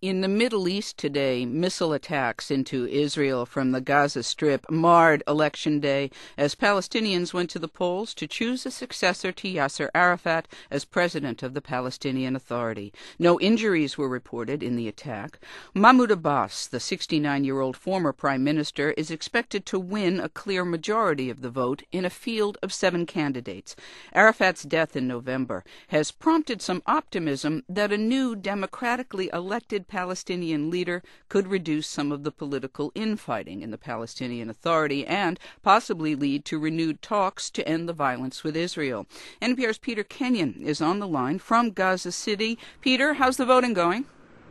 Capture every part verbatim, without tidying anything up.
In the Middle East today, missile attacks into Israel from the Gaza Strip marred Election Day as Palestinians went to the polls to choose a successor to Yasser Arafat as president of the Palestinian Authority. No injuries were reported in the attack. Mahmoud Abbas, the sixty-nine-year-old former prime minister, is expected to win a clear majority of the vote in a field of seven candidates. Arafat's death in November has prompted some optimism that a new democratically elected Palestinian leader could reduce some of the political infighting in the Palestinian Authority and possibly lead to renewed talks to end the violence with Israel. N P R's Peter Kenyon is on the line from Gaza City. Peter, how's the voting going?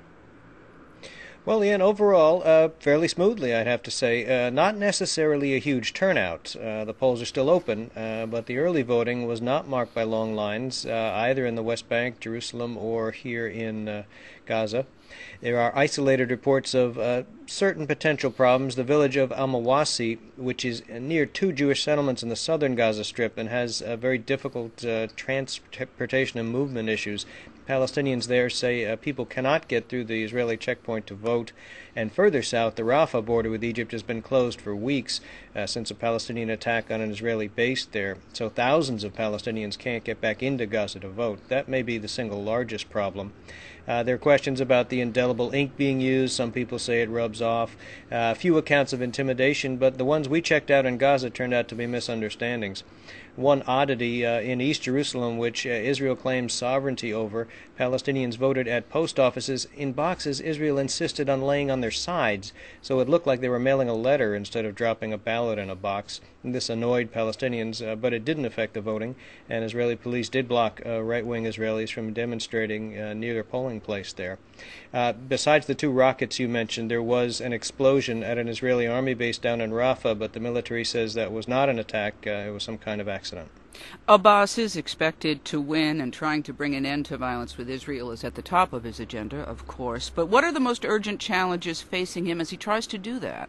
Well, Ian, overall, uh, fairly smoothly, I'd have to say. Uh, not necessarily a huge turnout. Uh, the polls are still open, uh, but the early voting was not marked by long lines, uh, either in the West Bank, Jerusalem, or here in uh, Gaza. There are isolated reports of uh, certain potential problems. The village of Al-Mawasi, which is near two Jewish settlements in the southern Gaza Strip and has uh, very difficult uh, transportation and movement issues. Palestinians there say uh, people cannot get through the Israeli checkpoint to vote. And further south, the Rafah border with Egypt has been closed for weeks uh, since a Palestinian attack on an Israeli base there. So thousands of Palestinians can't get back into Gaza to vote. That may be the single largest problem. Uh, there are questions about the indelible ink being used. Some people say it rubs off. Uh, a few accounts of intimidation, but the ones we checked out in Gaza turned out to be misunderstandings. One oddity uh, in East Jerusalem, which uh, Israel claims sovereignty over, Palestinians voted at post offices in boxes Israel insisted on laying on their sides, so it looked like they were mailing a letter instead of dropping a ballot in a box. And this annoyed Palestinians, uh, but it didn't affect the voting, and Israeli police did block uh, right-wing Israelis from demonstrating uh, near their polling place there. Uh, besides the two rockets you mentioned, there was an explosion at an Israeli army base down in Rafah, but the military says that was not an attack. Uh, it was some kind of accident. Abbas is expected to win, and trying to bring an end to violence with Israel is at the top of his agenda, of course. But what are the most urgent challenges facing him as he tries to do that?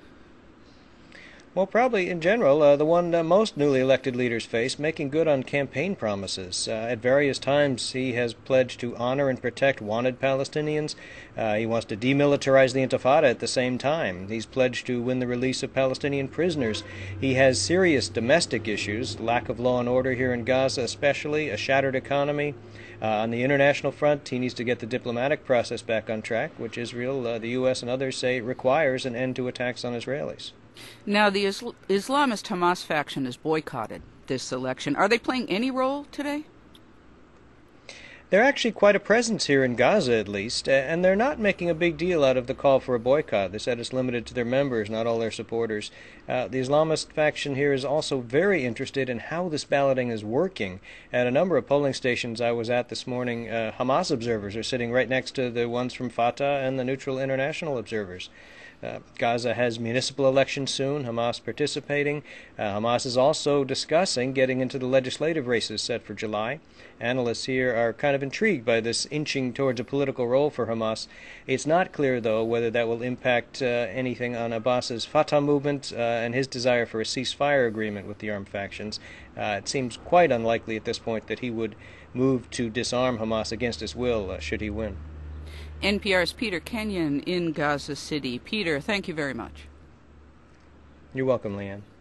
Well, probably in general, uh, the one uh, most newly elected leaders face, making good on campaign promises. Uh, at various times, he has pledged to honor and protect wanted Palestinians. Uh, he wants to demilitarize the Intifada at the same time. He's pledged to win the release of Palestinian prisoners. He has serious domestic issues, lack of law and order here in Gaza especially, a shattered economy. Uh, on the international front, he needs to get the diplomatic process back on track, which Israel, uh, the U S, and others say requires an end to attacks on Israelis. Now, the Isl- Islamist Hamas faction has boycotted this election. Are they playing any role today? They're actually quite a presence here in Gaza, at least, and they're not making a big deal out of the call for a boycott. They said it's limited to their members, not all their supporters. Uh, the Islamist faction here is also very interested in how this balloting is working. At a number of polling stations I was at this morning, uh, Hamas observers are sitting right next to the ones from Fatah and the neutral international observers. Uh, Gaza has municipal elections soon, Hamas participating. Uh, Hamas is also discussing getting into the legislative races set for July. Analysts here are kind of intrigued by this inching towards a political role for Hamas. It's not clear, though, whether that will impact uh, anything on Abbas's Fatah movement uh, and his desire for a ceasefire agreement with the armed factions. Uh, it seems quite unlikely at this point that he would move to disarm Hamas against his will uh, should he win. N P R's Peter Kenyon in Gaza City. Peter, thank you very much. You're welcome, Leanne.